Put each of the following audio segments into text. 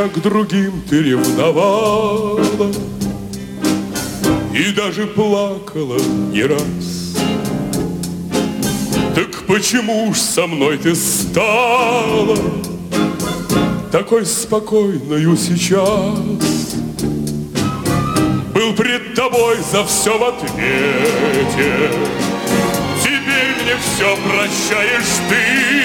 к другим ты ревновала и даже плакала не раз. Так почему ж со мной ты стала такой спокойною сейчас? Был пред тобой за все в ответе, теперь мне все прощаешь ты.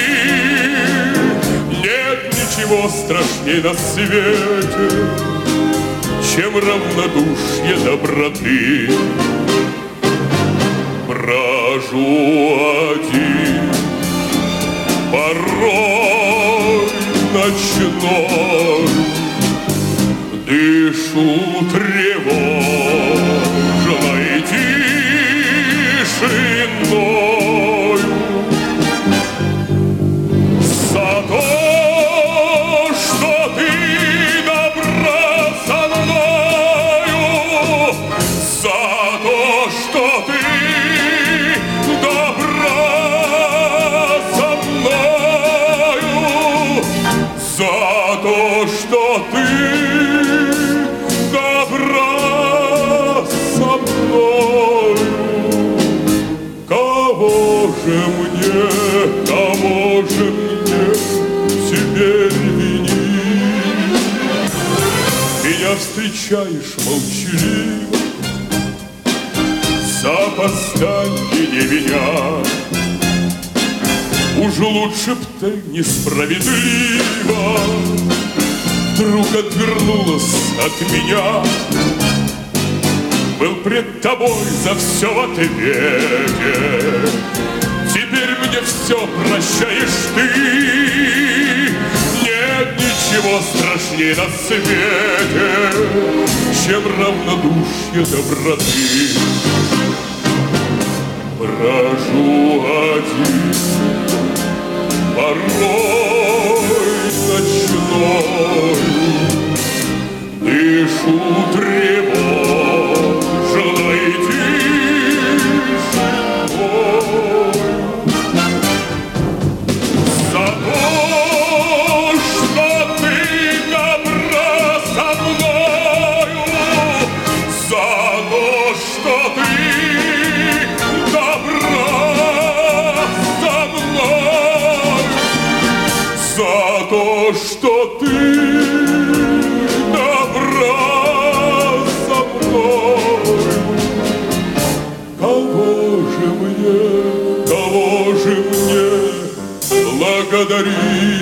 Нет ничего страшней на свете, чем равнодушие доброты. Брожу один порой ночной, дышу тревожной тишиною. За то, что ты добра со мною, за то, что ты добра со мною, за то, что ты добра со мною. Кого же мне теперь винить? Меня встречаешь молчаливо, за опоздание не виня. Уж лучше б ты несправедливо вдруг отвернулась от меня. Был пред тобой за все в ответе, теперь мне все прощаешь ты. Нет ничего страшнее на свете, чем равнодушие доброты. Брожу один порой ночной, дышу тревожной тишиной. За то, что ты добра со мною, за то, что ты добра со мною, за то, что ты добра со мною. Кого же мне благодарить?